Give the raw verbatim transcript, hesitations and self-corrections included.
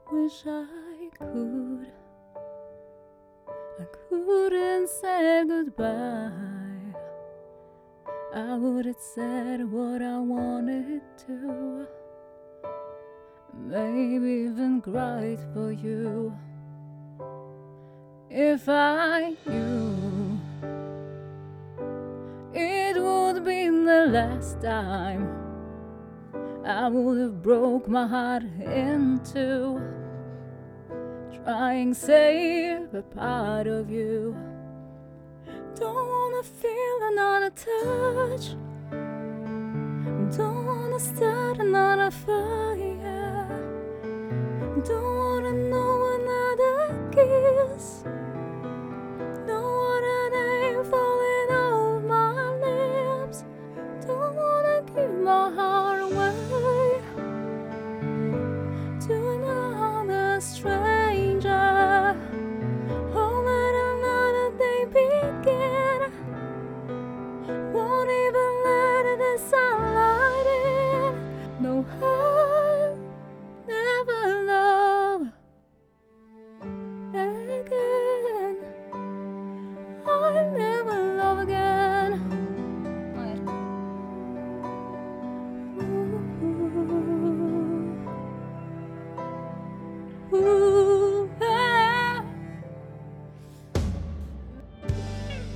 Wish I could, I couldn't say goodbye. I would have said what I wanted to, maybe even cried for you. If I knew it would be the last time, I would have broke my heart in two, trying to save a part of you. Don't wanna feel another touch, don't wanna start another fire, don't wanna know another kiss.